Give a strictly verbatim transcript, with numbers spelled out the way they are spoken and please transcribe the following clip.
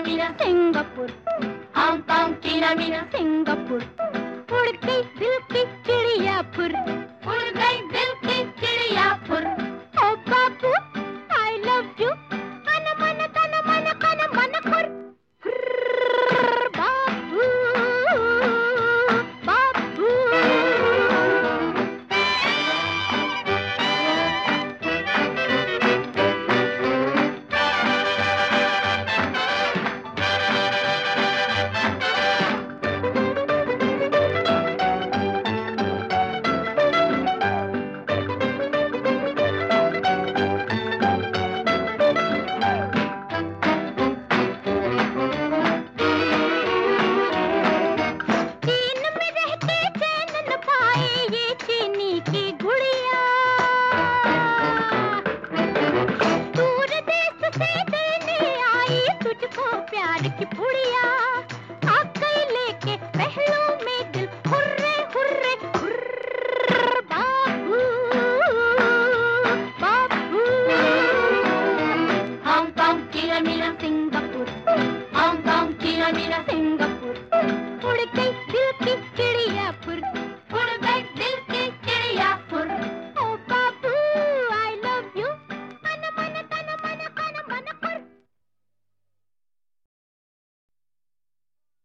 Meena Singapore, Hong Kong चीना मीना Singapore, उड़ गई दिल की चिड़िया फुर, उड़ गई दिल की चिड़िया फुर। ओ बाबू आई लव यू, कन मन तन मन कन मन खुर, बाबू बाबू। प्यार की पुड़िया आ गई लेके पहलू में दिल, हुर्रे हुर्रे हुर्र, बाबू बाबू। हांगकांग चीना मीना सिंगापुर, हांगकांग चीना मीना सिंगापुर, उड़ गई दिल की चिड़िया फुर, उड़ गई दिल